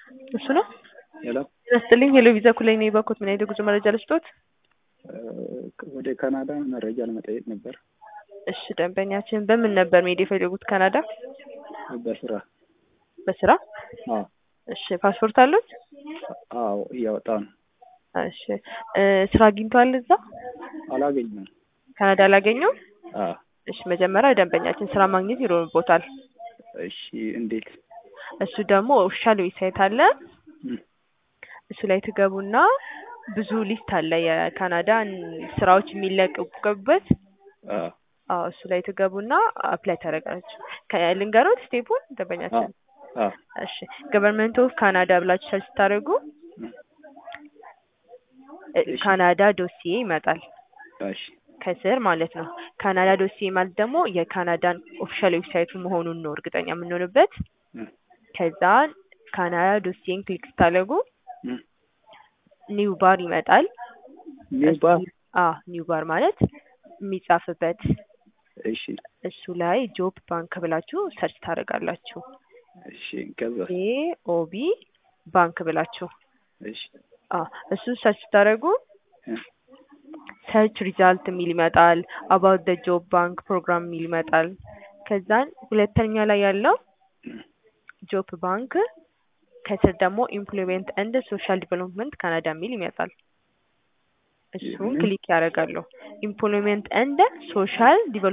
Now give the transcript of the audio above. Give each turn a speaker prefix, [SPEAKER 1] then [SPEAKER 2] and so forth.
[SPEAKER 1] እሱ ነው።
[SPEAKER 2] ሄሎ
[SPEAKER 1] ይመስልኝ ሄሎ ቪዛ ኩላይ ነው የባኩት ምን አይነት ጉዞ መረጃ ልስጦት?
[SPEAKER 2] ወደ ካናዳ መረጃ ለመጠየቅ ነበር።
[SPEAKER 1] እሺ ደንበኛችን በምን ነበር መሄድ የፈለጉት ካናዳ?
[SPEAKER 2] በስራ።
[SPEAKER 1] በስራ?
[SPEAKER 2] አዎ።
[SPEAKER 1] እሺ ፓስፖርት አሉት?
[SPEAKER 2] አዎ እያወጣሁ ነው።
[SPEAKER 1] እሺ ስራ አግኝተዋል እዛ?
[SPEAKER 2] አላገኘሁም።
[SPEAKER 1] ካናዳ አላገኙም?
[SPEAKER 2] አዎ።
[SPEAKER 1] እሺ መጀመሪያ ደንበኛችን ስራ ማግኘት ይኖርቦታል።
[SPEAKER 2] እሺ እንዴት?
[SPEAKER 1] እሱ ደግሞ ኦፊሻል ዌብሳይት አለ። እሱ ላይ ትገቡና ብዙ ሊስት አለ የካናዳን ስራዎች የሚለቀቁበት። አዎ እሱ ላይ ትገቡና አፕላይ ታደርጋላችሁ። ልንገሮት ስቴፑን ደንበኛችን። እሺ ገቨርንመንት ኦፍ ካናዳ ብላችሁ ሰርች ስታደርጉ ካናዳ ዶሲዬ ይመጣል።
[SPEAKER 2] እሺ
[SPEAKER 1] ከስር ማለት ነው። ካናዳ ዶሲዬ ማለት ደግሞ የካናዳን ኦፊሻል ዌብሳይቱ መሆኑን ነው እርግጠኛ የምንሆንበት። ከዛ ካናዳ ዶሲዬን ክሊክ ስታደርጉ ኒው ባር ይመጣል።
[SPEAKER 2] ኒው ባር?
[SPEAKER 1] ኒው ባር ማለት የሚጻፍበት።
[SPEAKER 2] እሺ
[SPEAKER 1] እሱ ላይ ጆብ ባንክ ብላችሁ ሰርች ታደርጋላችሁ።
[SPEAKER 2] እሺ ከዛ
[SPEAKER 1] ኦቢ ባንክ ብላችሁ
[SPEAKER 2] እሺ
[SPEAKER 1] እሱ ሰርች ታደርጉ ሰርች ሪዛልት የሚል ይመጣል። አባውት ዘ ጆብ ባንክ ፕሮግራም የሚል ይመጣል። ከዛን ሁለተኛ ላይ ያለው ጆብ ባንክ ከስር ደግሞ ኢምፕሎይመንት ኤንድ ሶሻል ዲቨሎፕመንት ካናዳ የሚል ይመጣል። እሱን ክሊክ ያደርጋሉ። ኢምፕሎይመንት ኤንድ ሶሻል